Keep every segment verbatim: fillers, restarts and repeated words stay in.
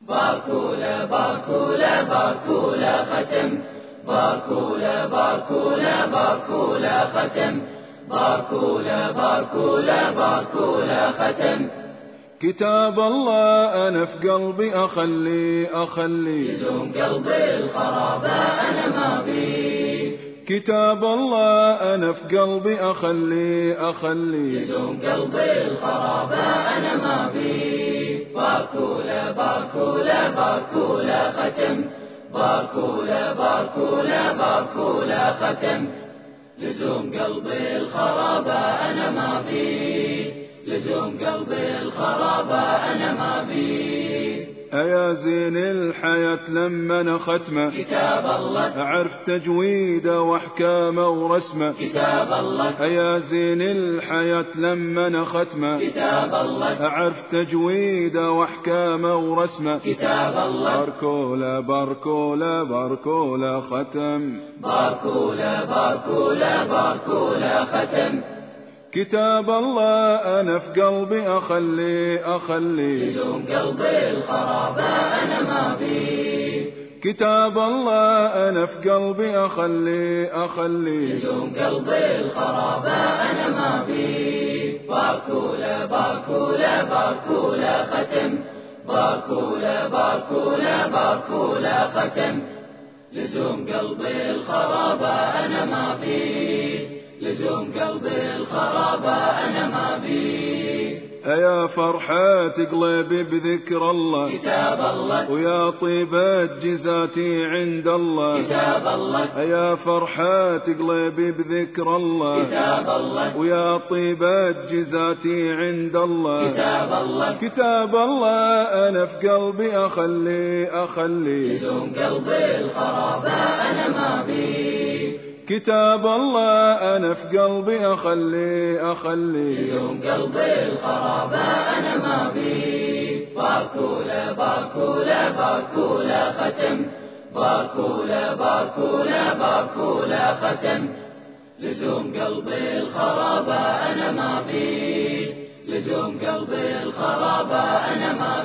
باركولا باركولا باركولا ختم، باركولا باركولا باركولا ختم، باركولا باركولا باركولا ختم. كتاب الله أنا في قلبي أخلي أخلي، يزوم قلبي الخرابة أنا ما بي. كتاب الله أنا في قلبي أخلي أخلي، يزوم قلبي الخرابة أنا ما بي. باركولا باركولا باركولا ختم، باركولا باركولا باركولا ختم. لزوم قلبي الخرابة أنا ما بي، لزوم قلبي الخرابة أنا ما بي. أيا زين الحياة لما أنا ختمه، كتاب الله أعرف تجويده وأحكامه ورسمه. كتاب الله أيا زين الحياة لما أنا ختمه، كتاب الله أعرف تجويده وأحكامه ورسمه. كتاب الله باركولا باركولا باركولا ختم، باركولا باركولا باركولا ختم. كتاب الله أنا في قلبي أخلي أخلي، يزوم قلبي الخرابة أنا ما بي. كتاب الله أنا في قلبي أخلي أخلي، يزوم قلبي الخرابة أنا ما بي. باركولا باركولا باركولا ختم، باركولا باركولا باركولا ختم. لزوم قلبي الخرابة أنا ما بي، لزوم قلبي الخرابة أنا ما بي. أيا فرحة قلبي بذكر الله، كتاب الله ويا طيبة جزاتي عند الله. كتاب الله أيا فرحة قلبي بذكر الله، كتاب الله ويا طيبة جزاتي عند الله. كتاب الله كتاب الله أنا في قلبي أخلي أخلي، يزوم قلبي الخرابة أنا ما بي. كتاب الله أنا في قلبي أخلي أخلي، يزوم قلبي الخرابة أنا ما بي. باركولا باركولا باركولا ختم، باركولا باركولا باركولا ختم. لزوم قلبي الخرابة أنا ما بي، لزوم قلبي الخرابة أنا ما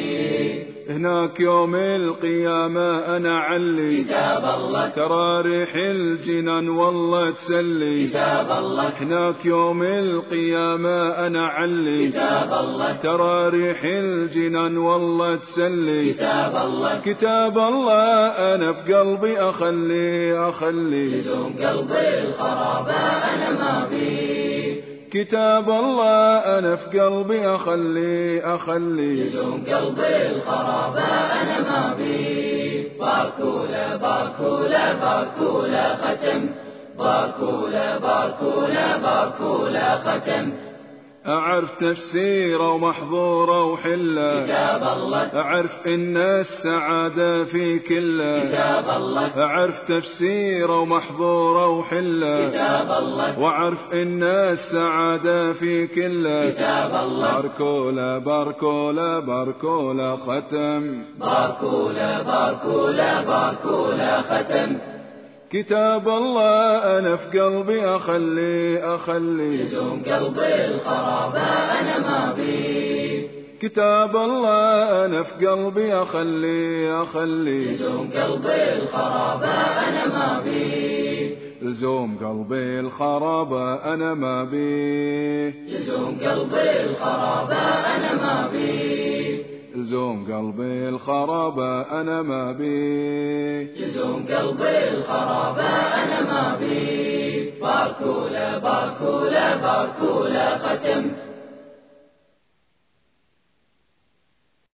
بي. هناك يوم القيامة أنا علي، كتاب الله ترى ريح الجنان والله تسلي. كتاب الله هناك يوم القيامة أنا علي، كتاب الله ترى ريح الجنان والله تسلي. كتاب الله كتاب الله أنا في قلبي أخلي أخلي، يزوم قلبي الخرابة أنا ما بي. كتاب الله أنا في قلبي أخلي أخلي، يزوم قلبي الخرابة أنا ما بي. باركولا باركولا باركولا ختم، باركولا باركولا باركولا ختم. أعرف تفسيره ومحظوره وحله، كتاب الله أعرف إن السعادة في كله. كتاب الله أعرف تفسيره ومحظوره وحله، كتاب الله وأعرف إن السعادة في كله. كتاب الله باركولا باركولا باركولا ختم، باركولا باركولا باركولا ختم. كتاب الله أنا في قلبي أخلي أخلي، يزوم قلبي الخرابة أنا ما بي. كتاب الله أنا في قلبي أخلي أخلي، يزوم قلبي الخرابة أنا ما بي. لزوم قلبي الخرابة أنا ما بيه، يزوم قلبي الخرابة أنا ما بي. لزوم قلبي الخرابة أنا ما بيه، يزوم قلبي الخرابة أنا ما بي. باركولا باركولا باركولا ختم،